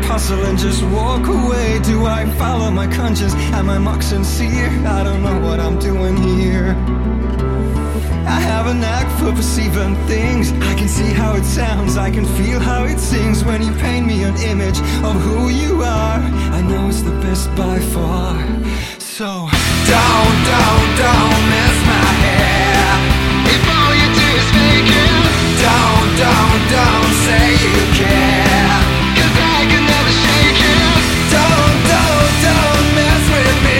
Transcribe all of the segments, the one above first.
puzzle and just walk away? Do I follow my conscience? Am I mock sincere? I don't know what I'm doing here. I have a knack for perceiving things. I can see how it sounds, I can feel how it sings. When you paint me an image of who you are, I know it's the best by far. So don't mess my hair. If all you do is fake it, don't say you care, 'cause I can never shake it. Don't mess with me.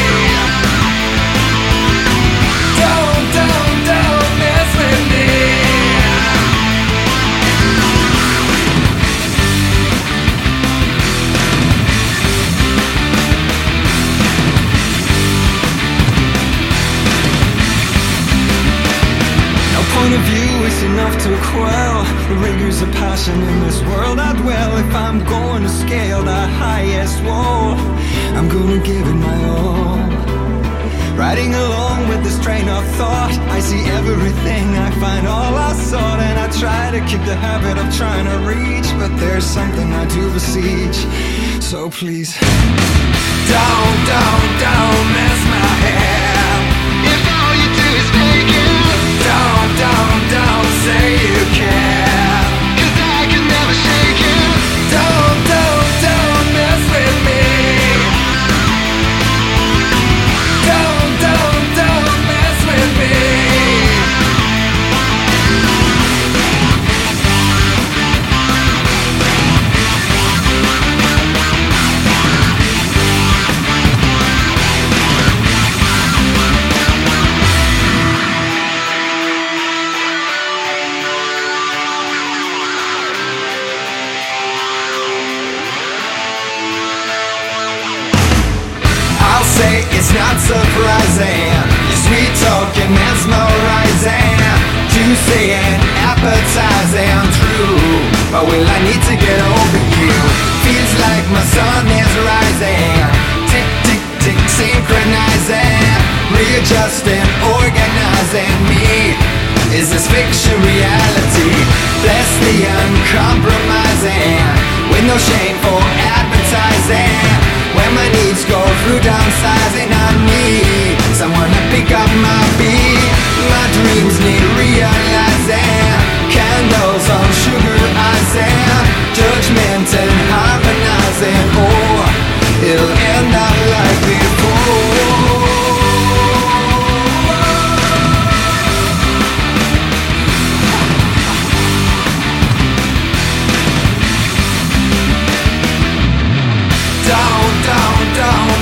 Don't mess with me. Point of view is enough to quell the rigors of passion in this world I dwell. If I'm going to scale the highest wall, I'm gonna give it my all. Riding along with this train of thought, I see everything, I find all I sought. And I try to kick the habit of trying to reach, but there's something I do besiege. So please, don't mess my hair. If all you do is fake it, don't say you care, 'cause I can never shake it. Don't mess with me. Don't mess with me. It's not surprising, your sweet talking mesmerizing, juicy and appetizing, true. But will I need to get over you? Feels like my sun is rising, tick tick tick synchronizing, readjusting, organizing me. Is this fiction reality? Bless the uncompromising, with no shame for advertising. When my needs go through downsizing, I need someone to pick up my beat. My dreams need realizing, candles on sugar icing, judgment and harmonizing, or it'll end up like before. Don't